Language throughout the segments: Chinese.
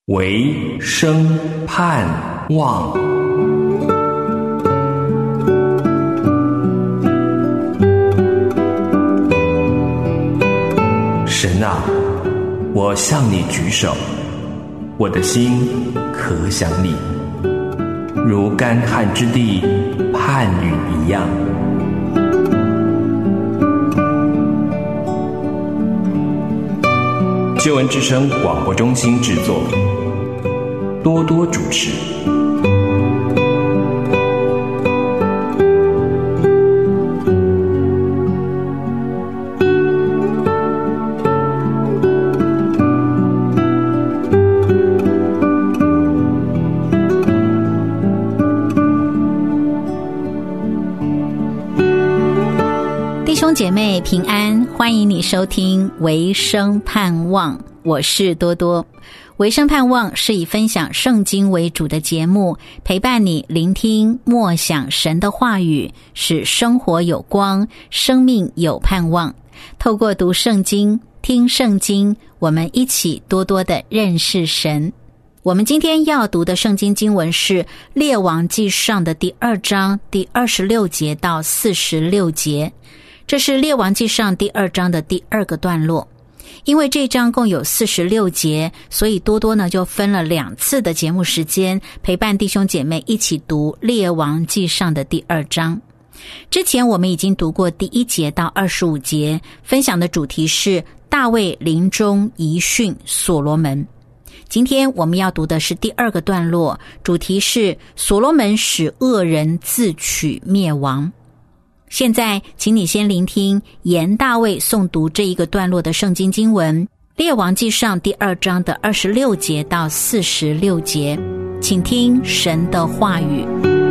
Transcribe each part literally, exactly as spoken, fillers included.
唯生盼望。神啊，我向你举手，我的心可想你，如干旱之地盼雨一样。救恩之声广播中心制作，多多主持。 弟兄姐妹平安，欢迎你收听维生盼望，我是多多。维生盼望是以分享圣经为主的节目，陪伴你聆听默想神的话语，使生活有光，生命有盼望。透过读圣经、听圣经，我们一起多多的认识神。我们今天要读的圣经经文是列王纪上的第二章第二十六节到四十六节。这是列王纪上第二章的第二个段落。因为这章共有四十六节，所以多多呢就分了两次的节目时间，陪伴弟兄姐妹一起读列王纪上的第二章。之前我们已经读过第一节到二十五节，分享的主题是大卫临终遗训所罗门。今天我们要读的是第二个段落，主题是所罗门使恶人自取灭亡。现在请你先聆听严大卫诵读这一个段落的圣经经文，列王纪上第二章的二十六节到四十六节，请听神的话语。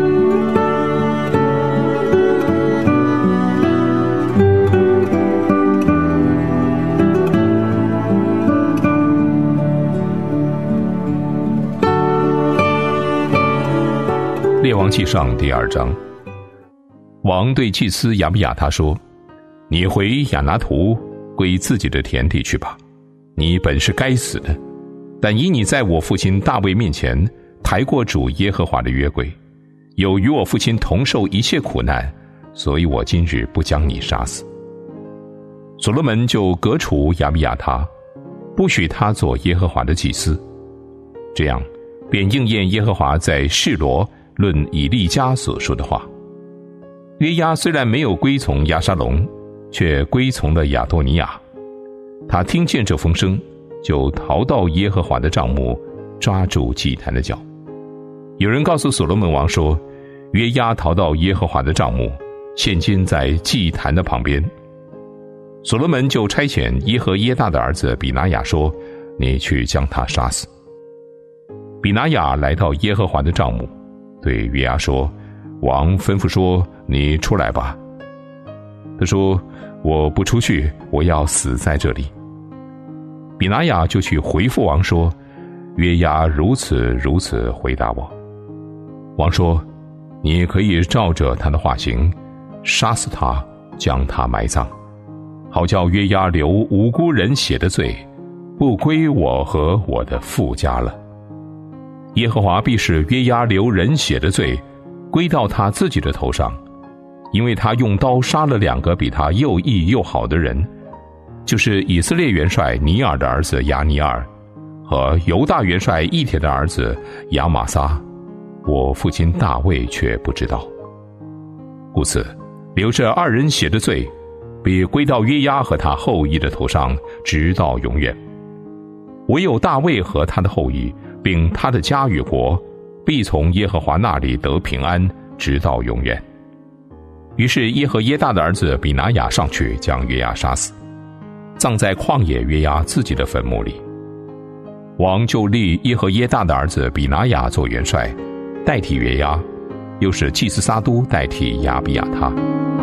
列王纪上第二章，王对祭司亚比亚他说：你回亚拿图归自己的田地去吧，你本是该死的，但因你在我父亲大卫面前抬过主耶和华的约柜，有与我父亲同受一切苦难，所以我今日不将你杀死。所罗门就革除亚比亚他，不许他做耶和华的祭司，这样便应验耶和华在示罗论以利家所说的话。约押虽然没有归从押沙龙，却归从了亚多尼亚。他听见这风声，就逃到耶和华的帐幕，抓住祭坛的脚。有人告诉所罗门王说，约押逃到耶和华的帐幕，现今在祭坛的旁边。所罗门就差遣耶和耶大的儿子比拿雅说，你去将他杀死。比拿雅来到耶和华的帐幕，对约押说，王吩咐说，你出来吧。他说，我不出去，我要死在这里。比拿雅就去回复王说，约押如此如此回答我。王说，你可以照着他的话行，杀死他，将他埋葬，好叫约押流无辜人血的罪，不归我和我的父家了。耶和华必使约押流人血的罪归到他自己的头上，因为他用刀杀了两个比他又义又好的人，就是以色列元帅尼尔的儿子亚尼尔和犹大元帅以铁的儿子亚玛撒，我父亲大卫却不知道。故此流这二人血的罪必归到约押和他后裔的头上，直到永远。唯有大卫和他的后裔并他的家与国必从耶和华那里得平安，直到永远。于是耶和耶大的儿子比拿雅上去，将约押杀死，葬在旷野约押自己的坟墓里。王就立耶和耶大的儿子比拿雅做元帅，代替约押，又使祭司撒都代替亚比亚他。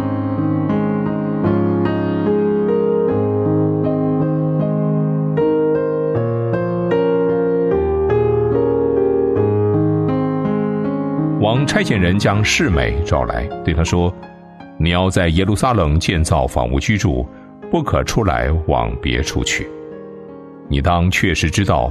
王差遣人将示每召来，对他说，你要在耶路撒冷建造房屋居住，不可出来往别处去。你当确实知道，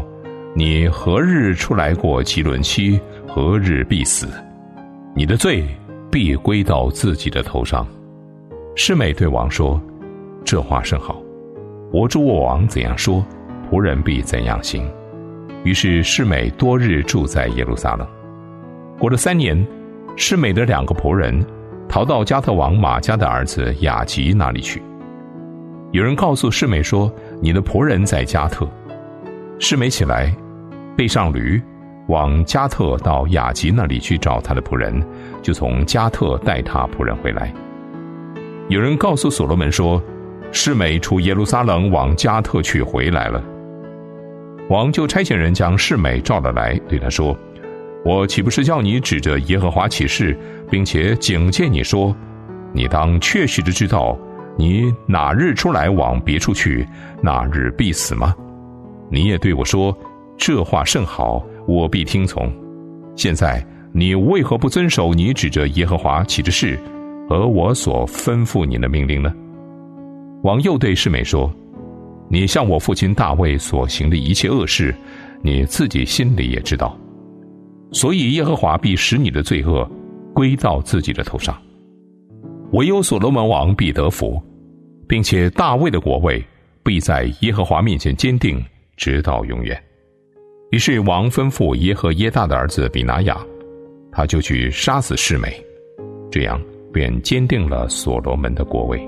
你何日出来过基伦期，何日必死，你的罪必归到自己的头上。示每对王说，这话甚好，我主我王怎样说，仆人必怎样行。于是示每多日住在耶路撒冷。过了三年，示每的两个仆人逃到加特王马加的儿子雅吉那里去。有人告诉示每说，你的仆人在加特。示每起来，背上驴，往加特到雅吉那里去找他的仆人，就从加特带他仆人回来。有人告诉所罗门说，示每出耶路撒冷往加特去回来了。王就差遣人将示每召了来，对他说，我岂不是叫你指着耶和华起誓，并且警戒你说，你当确实的知道，你哪日出来往别处去，那日必死吗？你也对我说，这话甚好，我必听从。现在你为何不遵守你指着耶和华起的誓和我所吩咐你的命令呢？王又对示每说，你向我父亲大卫所行的一切恶事，你自己心里也知道，所以耶和华必使你的罪恶归到自己的头上。唯有所罗门王必得福，并且大卫的国位必在耶和华面前坚定，直到永远。于是王吩咐耶和耶大的儿子比拿雅，他就去杀死示每，这样便坚定了所罗门的国位。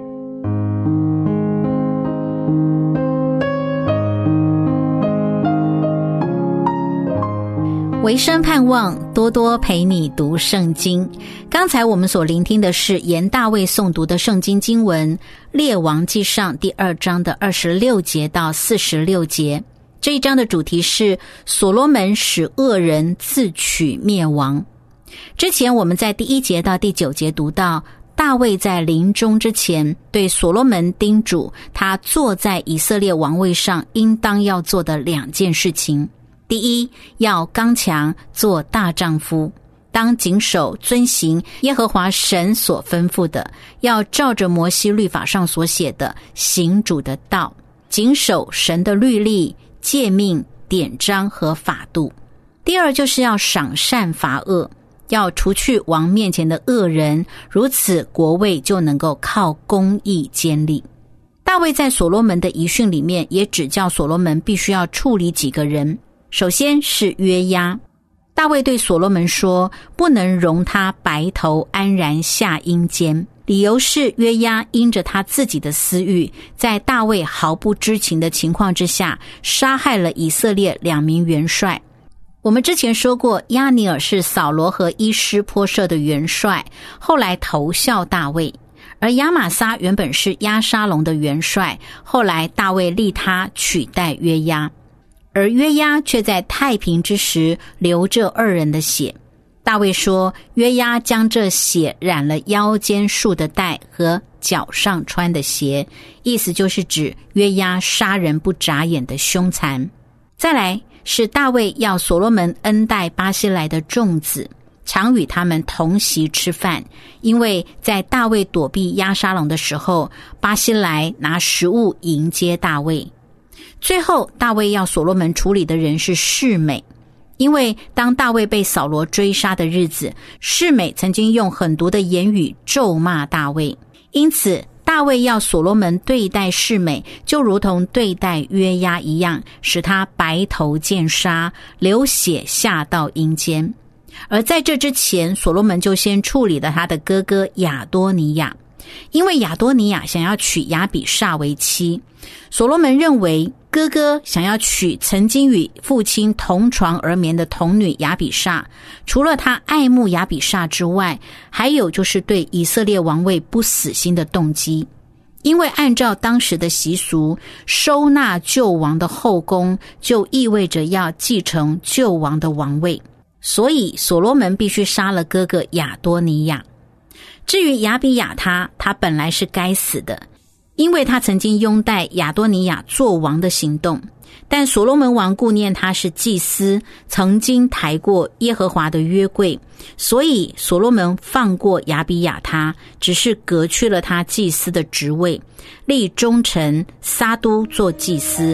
维生盼望多多陪你读圣经。刚才我们所聆听的是沿大卫诵读的圣经经文，列王记上第二章的二十六节到四十六节。这一章的主题是所罗门使恶人自取灭亡。之前我们在第一节到第九节读到，大卫在临终之前对所罗门叮嘱他坐在以色列王位上应当要做的两件事情。第一，要刚强，做大丈夫，当谨守遵行耶和华神所吩咐的，要照着摩西律法上所写的行主的道，谨守神的律例、诫命、典章和法度。第二，就是要赏善罚恶，要除去王面前的恶人，如此国位就能够靠公义坚立。大卫在所罗门的遗训里面也指教所罗门必须要处理几个人。首先是约押，大卫对所罗门说，不能容他白头安然下阴间，理由是约押因着他自己的私欲，在大卫毫不知情的情况之下，杀害了以色列两名元帅。我们之前说过，押尼尔是扫罗和伊施波设的元帅，后来投效大卫；而亚玛撒原本是押沙龙的元帅，后来大卫立他取代约押。而约押却在太平之时流这二人的血。大卫说，约押将这血染了腰间束的带和脚上穿的鞋，意思就是指约押杀人不眨眼的凶残。再来是大卫要所罗门恩待巴西来的众子，常与他们同席吃饭，因为在大卫躲避押沙龙的时候，巴西来拿食物迎接大卫。最后大卫要所罗门处理的人是示每，因为当大卫被扫罗追杀的日子，示每曾经用狠毒的言语咒骂大卫，因此大卫要所罗门对待示每，就如同对待约押一样，使他白头见杀，流血下到阴间。而在这之前，所罗门就先处理了他的哥哥亚多尼亚，因为亚多尼亚想要娶亚比煞为妻，所罗门认为哥哥想要娶曾经与父亲同床而眠的童女亚比煞，除了他爱慕亚比煞之外，还有就是对以色列王位不死心的动机。因为按照当时的习俗，收纳旧王的后宫就意味着要继承旧王的王位，所以所罗门必须杀了哥哥亚多尼亚。至于亚比亚他，他本来是该死的，因为他曾经拥戴亚多尼亚做王的行动，但所罗门王顾念他是祭司，曾经抬过耶和华的约柜，所以所罗门放过亚比亚他，只是革去了他祭司的职位，立忠臣撒都做祭司，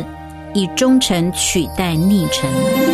以忠诚取代逆臣。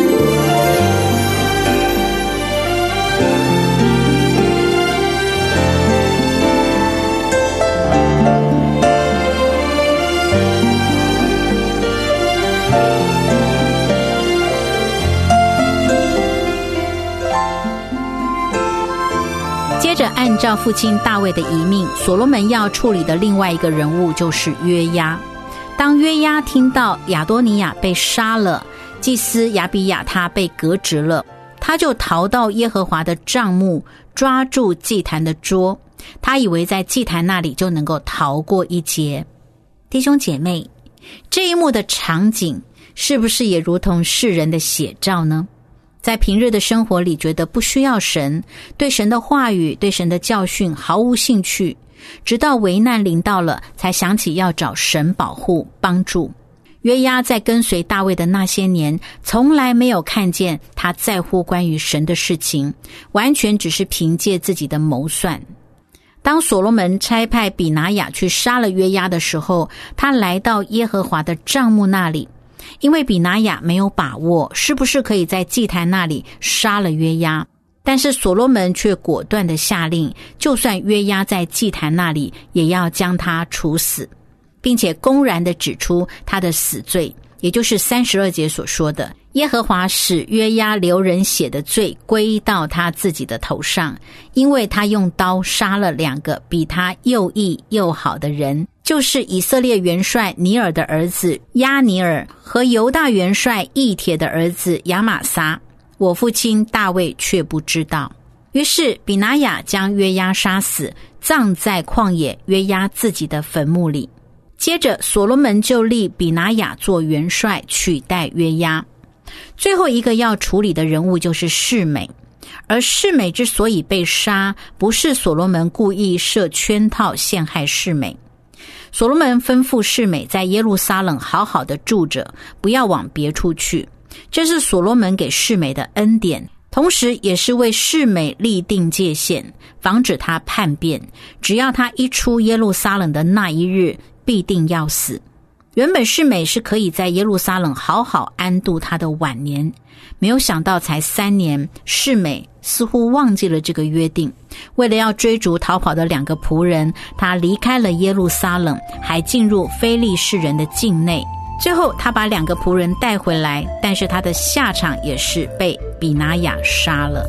接着按照父亲大卫的遗命，所罗门要处理的另外一个人物就是约押。当约押听到亚多尼亚被杀了，祭司亚比亚他被革职了，他就逃到耶和华的帐幕，抓住祭坛的桌，他以为在祭坛那里就能够逃过一劫。弟兄姐妹，这一幕的场景是不是也如同世人的写照呢？在平日的生活里觉得不需要神，对神的话语，对神的教训毫无兴趣，直到危难临到了才想起要找神保护帮助。约押在跟随大卫的那些年，从来没有看见他在乎关于神的事情，完全只是凭借自己的谋算。当所罗门差派比拿雅去杀了约押的时候，他来到耶和华的帐幕那里，因为比拿雅没有把握是不是可以在祭坛那里杀了约押，但是所罗门却果断地下令，就算约押在祭坛那里也要将他处死，并且公然地指出他的死罪，也就是三十二节所说的耶和华使约押流人血的罪归到他自己的头上，因为他用刀杀了两个比他又义又好的人，就是以色列元帅尼尔的儿子押尼尔和犹大元帅以铁的儿子亚玛撒，我父亲大卫却不知道。于是比拿雅将约押杀死，葬在旷野约押自己的坟墓里。接着所罗门就立比拿雅做元帅，取代约押。最后一个要处理的人物就是示每，而示每之所以被杀，不是所罗门故意设圈套陷害示每。所罗门吩咐示每在耶路撒冷好好的住着，不要往别处去，这是所罗门给示每的恩典，同时也是为示每立定界限，防止他叛变，只要他一出耶路撒冷的那一日，必定要死。原本示每是可以在耶路撒冷好好安度他的晚年，没有想到才三年，示每似乎忘记了这个约定，为了要追逐逃跑的两个仆人，他离开了耶路撒冷，还进入非利士人的境内。最后他把两个仆人带回来，但是他的下场也是被比拿雅杀了。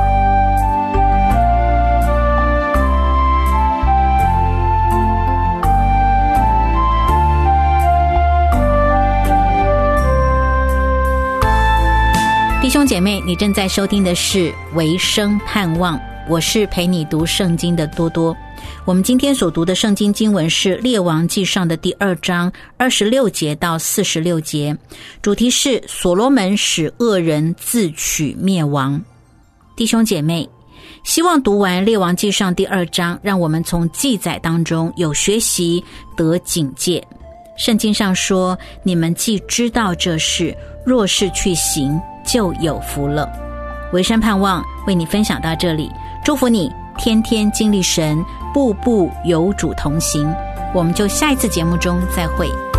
弟兄姐妹，你正在收听的是维生盼望，我是陪你读圣经的多多。我们今天所读的圣经经文是列王纪上的第二章二十六节到四十六节，主题是所罗门使恶人自取灭亡。弟兄姐妹，希望读完列王纪上第二章，让我们从记载当中有学习得警戒。圣经上说，你们既知道这事，若是去行，就有福了。维生盼望为你分享到这里，祝福你天天经历神，步步有主同行。我们就下一次节目中再会。